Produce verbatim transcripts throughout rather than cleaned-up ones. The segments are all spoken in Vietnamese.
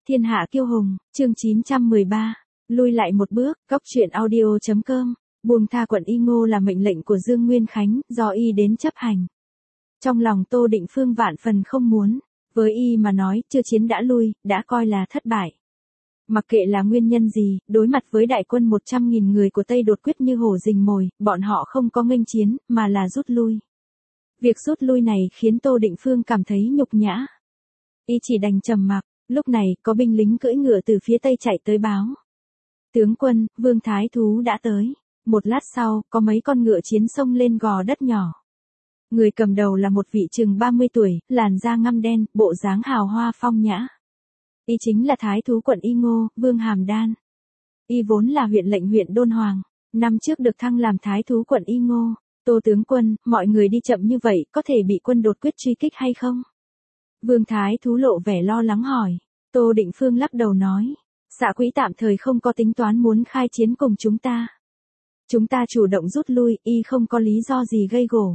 Thiên hạ kiêu hùng, chương chín trăm mười ba, lui lại một bước, góc truyện audio.com, buông tha quận Y Ngô là mệnh lệnh của Dương Nguyên Khánh, do y đến chấp hành. Trong lòng Tô Định Phương vạn phần không muốn, với y mà nói, chưa chiến đã lui, đã coi là thất bại. Mặc kệ là nguyên nhân gì, đối mặt với đại quân một trăm nghìn người của Tây Đột Quyết như hổ rình mồi, bọn họ không có nghênh chiến, mà là rút lui. Việc rút lui này khiến Tô Định Phương cảm thấy nhục nhã. Y chỉ đành trầm mặc. Lúc này, có binh lính cưỡi ngựa từ phía tây chạy tới báo. Tướng quân, Vương Thái Thú đã tới. Một lát sau, có mấy con ngựa chiến xông lên gò đất nhỏ. Người cầm đầu là một vị chừng ba mươi tuổi, làn da ngăm đen, bộ dáng hào hoa phong nhã. Y chính là Thái Thú quận Y Ngô, Vương Hàm Đan. Y vốn là huyện lệnh huyện Đôn Hoàng, năm trước được thăng làm Thái Thú quận Y Ngô. Tô tướng quân, mọi người đi chậm như vậy, có thể bị quân Đột Quyết truy kích hay không? Vương Thái Thú lộ vẻ lo lắng hỏi. Tô Định Phương lắc đầu nói. Xạ Quỹ tạm thời không có tính toán muốn khai chiến cùng chúng ta. Chúng ta chủ động rút lui, y không có lý do gì gây gổ.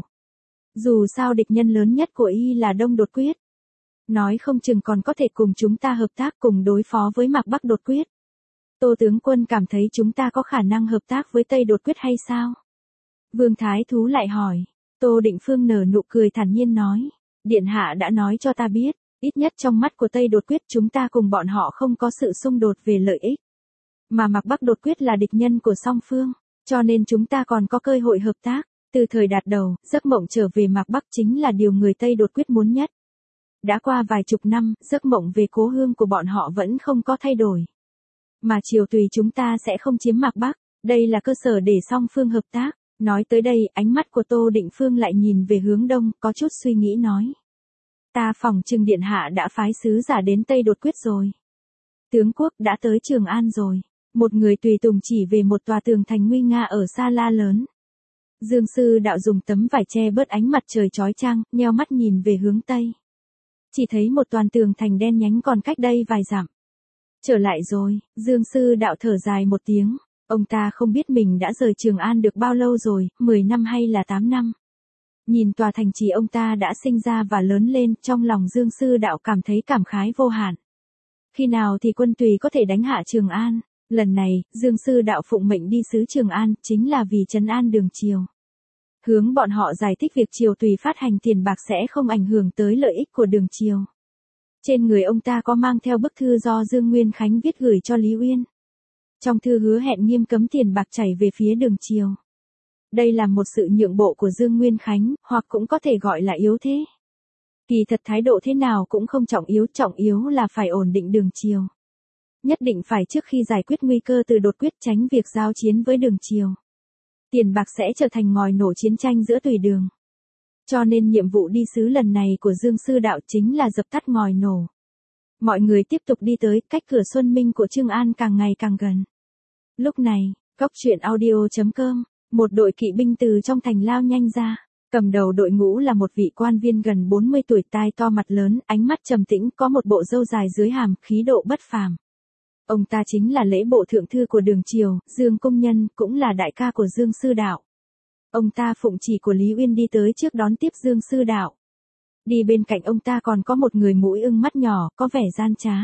Dù sao địch nhân lớn nhất của y là Đông Đột Quyết. Nói không chừng còn có thể cùng chúng ta hợp tác cùng đối phó với Mạc Bắc Đột Quyết. Tô tướng quân cảm thấy chúng ta có khả năng hợp tác với Tây Đột Quyết hay sao? Vương Thái Thú lại hỏi. Tô Định Phương nở nụ cười thản nhiên nói. Điện hạ đã nói cho ta biết, ít nhất trong mắt của Tây Đột Quyết chúng ta cùng bọn họ không có sự xung đột về lợi ích. Mà Mạc Bắc Đột Quyết là địch nhân của song phương, cho nên chúng ta còn có cơ hội hợp tác. Từ thời Đạt Đầu, giấc mộng trở về Mạc Bắc chính là điều người Tây Đột Quyết muốn nhất. Đã qua vài chục năm, giấc mộng về cố hương của bọn họ vẫn không có thay đổi. Mà Triều Tùy chúng ta sẽ không chiếm Mạc Bắc, đây là cơ sở để song phương hợp tác. Nói tới đây, ánh mắt của Tô Định Phương lại nhìn về hướng đông, có chút suy nghĩ nói. Ta phỏng chừng điện hạ đã phái sứ giả đến Tây Đột Quyết rồi. Tướng quốc đã tới Trường An rồi. Một người tùy tùng chỉ về một tòa tường thành nguy nga ở xa la lớn. Dương sư đạo dùng tấm vải che bớt ánh mặt trời chói chang, nheo mắt nhìn về hướng Tây. Chỉ thấy một toàn tường thành đen nhánh còn cách đây vài dặm. Trở lại rồi, Dương sư đạo thở dài một tiếng. Ông ta không biết mình đã rời Trường An được bao lâu rồi, mười năm hay là tám năm. Nhìn tòa thành trì ông ta đã sinh ra và lớn lên, trong lòng Dương sư đạo cảm thấy cảm khái vô hạn. Khi nào thì quân Tùy có thể đánh hạ Trường An? Lần này, Dương sư đạo phụng mệnh đi sứ Trường An, chính là vì trấn an đường triều. Hướng bọn họ giải thích việc triều Tùy phát hành tiền bạc sẽ không ảnh hưởng tới lợi ích của đường triều. Trên người ông ta có mang theo bức thư do Dương Nguyên Khánh viết gửi cho Lý Uyên. Trong thư hứa hẹn nghiêm cấm tiền bạc chảy về phía đường triều. Đây là một sự nhượng bộ của Dương Nguyên Khánh, hoặc cũng có thể gọi là yếu thế. Kỳ thật thái độ thế nào cũng không trọng yếu, trọng yếu là phải ổn định đường triều. Nhất định phải trước khi giải quyết nguy cơ từ Đột Quyết tránh việc giao chiến với đường triều. Tiền bạc sẽ trở thành ngòi nổ chiến tranh giữa Tùy đường. Cho nên nhiệm vụ đi sứ lần này của Dương sư đạo chính là dập tắt ngòi nổ. Mọi người tiếp tục đi tới, cách cửa Xuân Minh của Trường An càng ngày càng gần. Lúc này, góc truyện audio.com, một đội kỵ binh từ trong thành lao nhanh ra. Cầm đầu đội ngũ là một vị quan viên gần bốn mươi tuổi, tai to mặt lớn, ánh mắt trầm tĩnh, có một bộ râu dài dưới hàm, khí độ bất phàm. Ông ta chính là lễ bộ thượng thư của đường triều, Dương Công Nhân, cũng là đại ca của Dương sư đạo. Ông ta phụng chỉ của Lý Uyên đi tới trước đón tiếp Dương sư đạo. Đi bên cạnh ông ta còn có một người mũi ưng mắt nhỏ, có vẻ gian trá.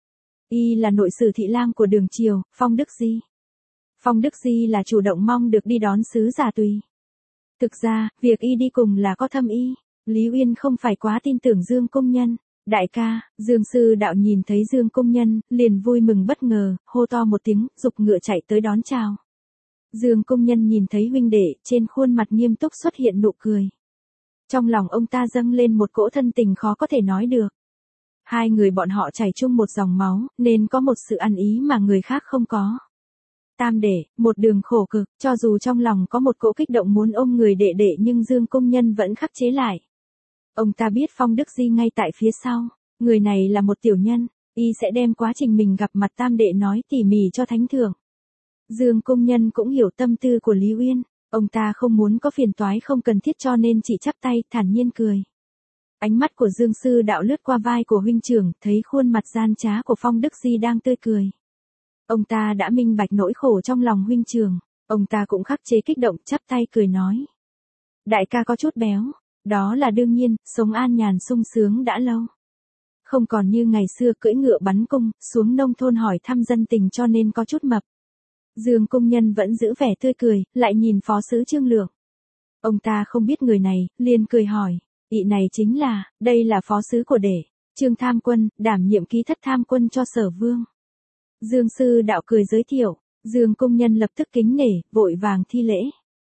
Y là nội sử thị lang của đường triều, Phong Đức Di. Phong Đức Di là chủ động mong được đi đón sứ giả Tùy. Thực ra, việc y đi cùng là có thâm ý. Lý Uyên không phải quá tin tưởng Dương Công Nhân. Đại ca, Dương sư đạo nhìn thấy Dương Công Nhân, liền vui mừng bất ngờ, hô to một tiếng, giục ngựa chạy tới đón chào. Dương Công Nhân nhìn thấy huynh đệ, trên khuôn mặt nghiêm túc xuất hiện nụ cười. Trong lòng ông ta dâng lên một cỗ thân tình khó có thể nói được. Hai người bọn họ chảy chung một dòng máu, nên có một sự ăn ý mà người khác không có. Tam đệ, một đường khổ cực, cho dù trong lòng có một cỗ kích động muốn ôm người đệ đệ nhưng Dương Công Nhân vẫn khắc chế lại. Ông ta biết Phong Đức Di ngay tại phía sau, người này là một tiểu nhân, y sẽ đem quá trình mình gặp mặt tam đệ nói tỉ mỉ cho thánh thượng. Dương Công Nhân cũng hiểu tâm tư của Lý Uyên, ông ta không muốn có phiền toái không cần thiết cho nên chỉ chắp tay, thản nhiên cười. Ánh mắt của Dương sư đạo lướt qua vai của huynh trưởng, thấy khuôn mặt gian trá của Phong Đức Di đang tươi cười. Ông ta đã minh bạch nỗi khổ trong lòng huynh trưởng, ông ta cũng khắc chế kích động, chắp tay cười nói. Đại ca có chút béo, đó là đương nhiên, sống an nhàn sung sướng đã lâu. Không còn như ngày xưa cưỡi ngựa bắn cung, xuống nông thôn hỏi thăm dân tình cho nên có chút mập. Dương Công Nhân vẫn giữ vẻ tươi cười, lại nhìn phó sứ Trương Lượng. Ông ta không biết người này, liền cười hỏi, vị này chính là, đây là phó sứ của đệ, Trương Tham Quân, đảm nhiệm ký thất tham quân cho Sở Vương. Dương sư đạo cười giới thiệu, Dương Công Nhân lập tức kính nể, vội vàng thi lễ.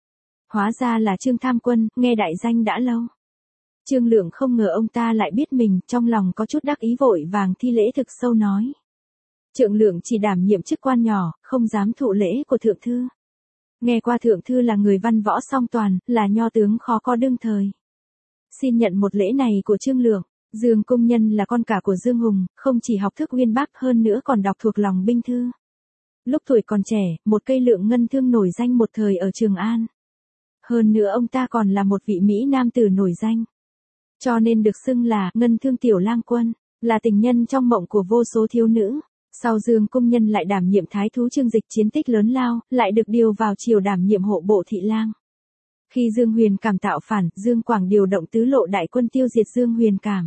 Hóa ra là Trương Tham Quân, nghe đại danh đã lâu. Trương Lượng không ngờ ông ta lại biết mình, trong lòng có chút đắc ý vội vàng thi lễ thực sâu nói. Trượng Lượng chỉ đảm nhiệm chức quan nhỏ, không dám thụ lễ của thượng thư. Nghe qua thượng thư là người văn võ song toàn, là nho tướng khó có đương thời. Xin nhận một lễ này của Trương Lượng. Dương Công Nhân là con cả của Dương Hùng, không chỉ học thức uyên bác hơn nữa còn đọc thuộc lòng binh thư. Lúc tuổi còn trẻ, một cây lượng ngân thương nổi danh một thời ở Trường An. Hơn nữa ông ta còn là một vị Mỹ nam tử nổi danh. Cho nên được xưng là ngân thương tiểu lang quân, là tình nhân trong mộng của vô số thiếu nữ. Sau Dương Công Nhân lại đảm nhiệm thái thú Trương Dịch chiến tích lớn lao, lại được điều vào triều đảm nhiệm hộ bộ thị lang. Khi Dương Huyền Cảm tạo phản, Dương Quảng điều động tứ lộ đại quân tiêu diệt Dương Huyền Cảm.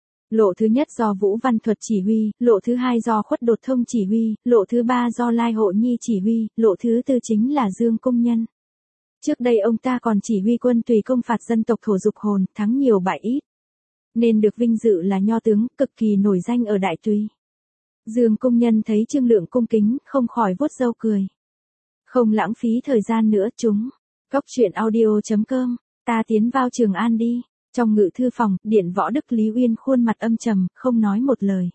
Lộ thứ nhất do Vũ Văn Thuật chỉ huy, lộ thứ hai do Khuất Đột Thông chỉ huy, lộ thứ ba do Lai Hộ Nhi chỉ huy, lộ thứ tư chính là Dương Công Nhân. Trước đây ông ta còn chỉ huy quân tùy công phạt dân tộc Thổ Dục Hồn, thắng nhiều bại ít. Nên được vinh dự là nho tướng, cực kỳ nổi danh ở Đại Tùy. Dương Công Nhân thấy Trương Lượng cung kính, không khỏi vuốt râu cười. Không lãng phí thời gian nữa chúng. Cốc truyện audio chấm com, ta tiến vào Trường An đi. Trong ngự thư phòng, Điện Võ Đức Lý Uyên khuôn mặt âm trầm, không nói một lời.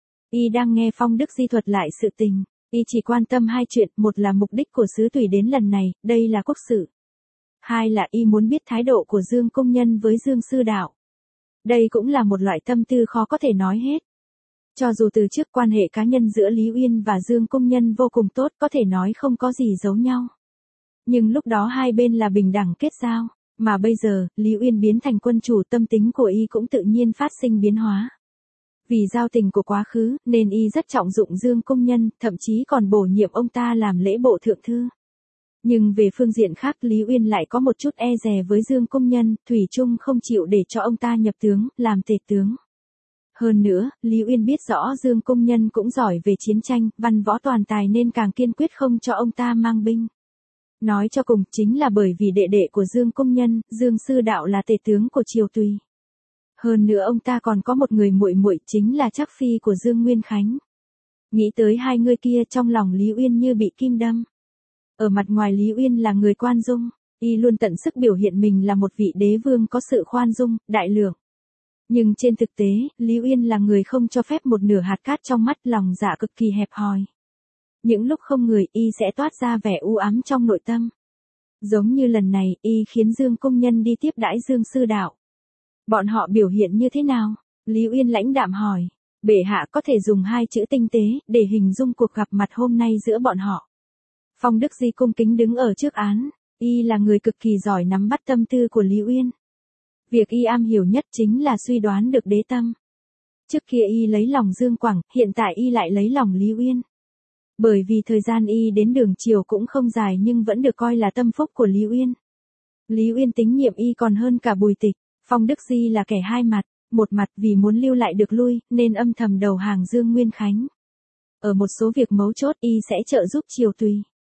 Y đang nghe Phong Đức Di thuật lại sự tình. Y chỉ quan tâm hai chuyện, một là mục đích của sứ tùy đến lần này, đây là quốc sự. Hai là Y muốn biết thái độ của Dương Công Nhân với Dương Sư Đạo. Đây cũng là một loại tâm tư khó có thể nói hết. Cho dù từ trước quan hệ cá nhân giữa Lý Uyên và Dương Công Nhân vô cùng tốt, có thể nói không có gì giấu nhau. Nhưng lúc đó hai bên là bình đẳng kết giao. Mà bây giờ, Lý Uyên biến thành quân chủ, tâm tính của Y cũng tự nhiên phát sinh biến hóa. Vì giao tình của quá khứ, nên Y rất trọng dụng Dương Công Nhân, thậm chí còn bổ nhiệm ông ta làm lễ bộ thượng thư. Nhưng về phương diện khác Lý Uyên lại có một chút e dè với Dương Công Nhân, thủy chung không chịu để cho ông ta nhập tướng, làm tể tướng. Hơn nữa, Lý Uyên biết rõ Dương Công Nhân cũng giỏi về chiến tranh, văn võ toàn tài nên càng kiên quyết không cho ông ta mang binh. Nói cho cùng chính là bởi vì đệ đệ của Dương Công Nhân, Dương Sư Đạo là tể tướng của triều Tùy. Hơn nữa ông ta còn có một người muội muội chính là Trác phi của Dương Nguyên Khánh. Nghĩ tới hai người kia trong lòng Lý Uyên như bị kim đâm. Ở mặt ngoài Lý Uyên là người khoan dung, Y luôn tận sức biểu hiện mình là một vị đế vương có sự khoan dung, đại lượng. Nhưng trên thực tế, Lý Uyên là người không cho phép một nửa hạt cát trong mắt, lòng dạ cực kỳ hẹp hòi. Những lúc không người, Y sẽ toát ra vẻ u ám trong nội tâm. Giống như lần này, Y khiến Dương Công Nhân đi tiếp đãi Dương Sư Đạo. Bọn họ biểu hiện như thế nào? Lý Uyên lãnh đạm hỏi. Bệ hạ có thể dùng hai chữ tinh tế, để hình dung cuộc gặp mặt hôm nay giữa bọn họ. Phong Đức Di cung kính đứng ở trước án. Y là người cực kỳ giỏi nắm bắt tâm tư của Lý Uyên. Việc Y am hiểu nhất chính là suy đoán được đế tâm. Trước kia Y lấy lòng Dương Quảng, hiện tại Y lại lấy lòng Lý Uyên. Bởi vì thời gian Y đến đường triều cũng không dài nhưng vẫn được coi là tâm phúc của Lý Uyên. Lý Uyên tín nhiệm Y còn hơn cả Bùi Tịch. Phong Đức Di là kẻ hai mặt, một mặt vì muốn lưu lại được lui, nên âm thầm đầu hàng Dương Nguyên Khánh. Ở một số việc mấu chốt Y sẽ trợ giúp triều Tùy.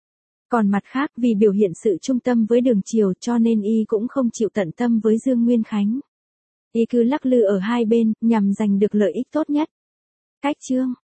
Còn mặt khác vì biểu hiện sự trung tâm với đường triều cho nên Y cũng không chịu tận tâm với Dương Nguyên Khánh. Y cứ lắc lư ở hai bên, nhằm giành được lợi ích tốt nhất. Cách chương